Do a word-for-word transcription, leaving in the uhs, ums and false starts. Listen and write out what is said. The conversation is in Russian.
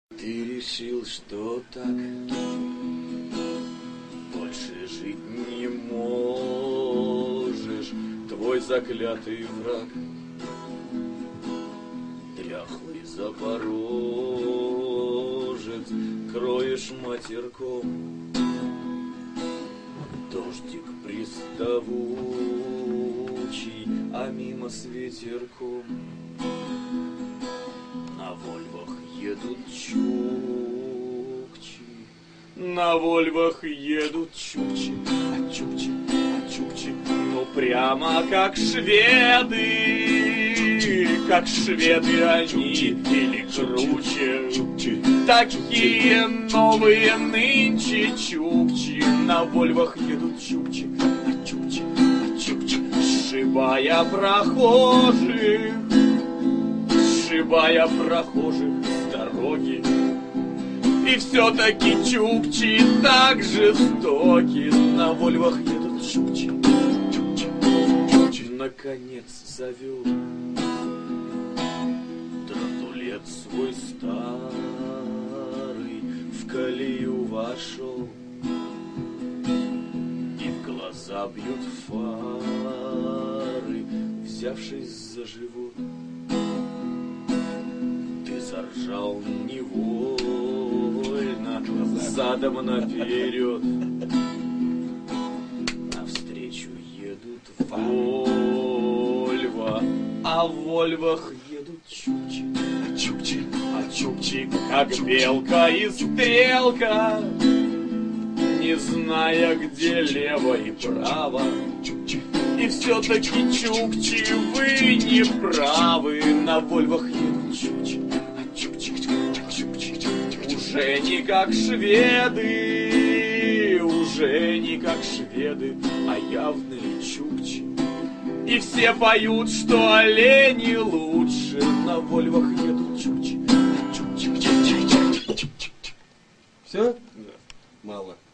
Ты решил, что так больше жить не можешь. Твой заклятый враг, дряхлый запорожец, кроешь матерком. Дождик приставучий, а мимо с ветерком. На Вольвах едут чукчи, на Вольвах едут чукчи, а чукчи, а чукчи, ну прямо как шведы, как шведы они или круче. Такие новые нынче чукчи, на Вольвах едут чукчи, а чукчи, а чукчи, сшибая прохожих, сшибая прохожих с дороги. И все-таки чукчи так жестоки, на Вольвах едут чукчи, чукчи, чукчи. Наконец завел драндулет свой старый, в колею вошел, и в глаза бьют фары, взявшись за живот. Ты заржал невольно, задом наперед. Навстречу едут Вольво, а в Вольвах едут чукчи, а чукчи, а чукчи, как белка и стрелка, не зная, где лево и право. И все-таки чукчи, вы не правы, на Вольвах едут чукчи, а чукчи, а чукчи, уже не как шведы, уже не как шведы, а явные чукчи. И все поют, что олени лучше, на Вольвах едут чукчи, а чукчи, чукчи, чукчи. Все? Да. Мало.